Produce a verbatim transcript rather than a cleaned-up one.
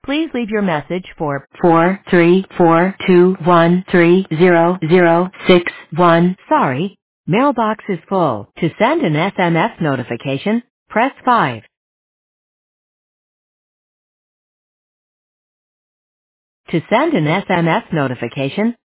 Please leave your message for four three four two one three zero zero six one. Sorry, mailbox is full. To send an S M S notification, press five. To send an S M S notification,